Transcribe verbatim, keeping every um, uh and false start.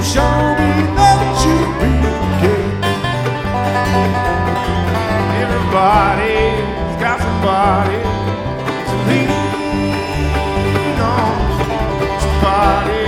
show me that you really care. Everybody's got somebody to lean on, somebody